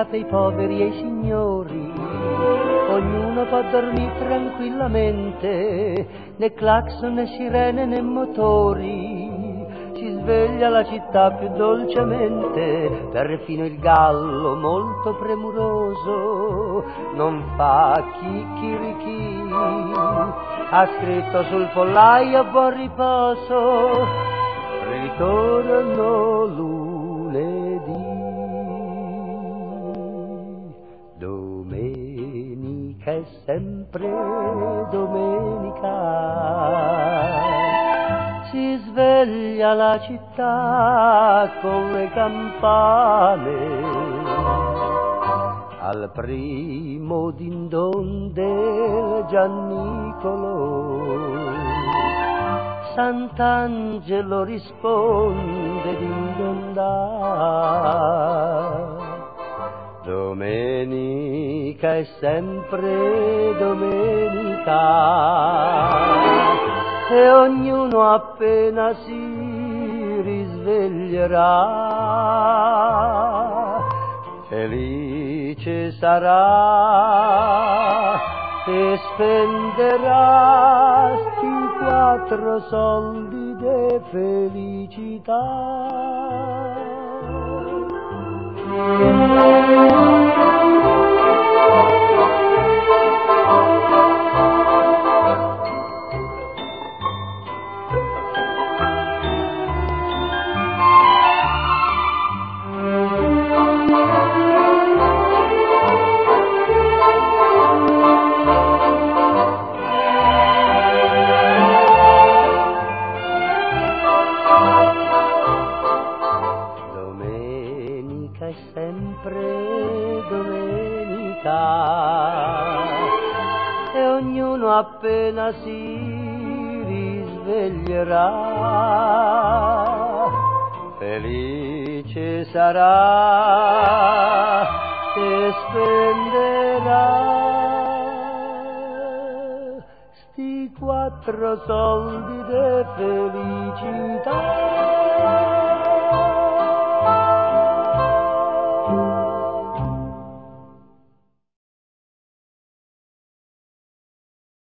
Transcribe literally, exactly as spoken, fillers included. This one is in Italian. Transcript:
lasciate i poveri e i signori, ognuno può dormire tranquillamente, né clacson né sirene né motori, si sveglia la città più dolcemente, perfino il gallo molto premuroso non fa chicchirichì, ha scritto sul pollaio buon riposo, ritorno lunedì. Domenica è sempre domenica, si sveglia la città con le campane, al primo din-don del Giannicolo Sant'Angelo risponde din-don-da. Domenica è sempre domenica e ognuno appena si risveglierà felice sarà e spenderà sti quattro soldi de felicità. Domenica è sempre domenica e ognuno appena si risveglierà felice sarà e spenderà sti quattro soldi de felicità.